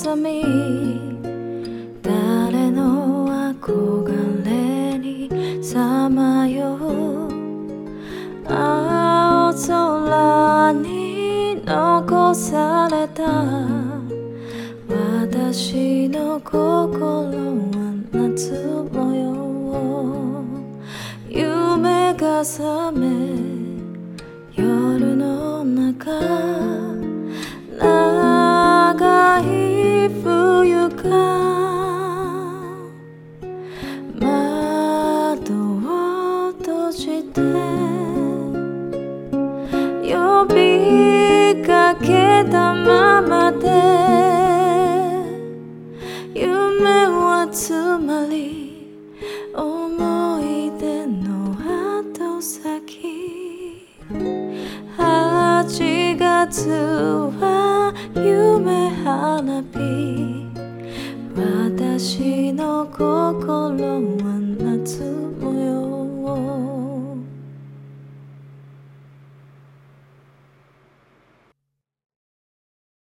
さみ誰の憧れにさまよう青空に残された私の心は夏模様夢が覚め夜の中長い冬が窓を閉じて呼びかけたままで夢はつまり思い出の後先8月は夢花火私の心は夏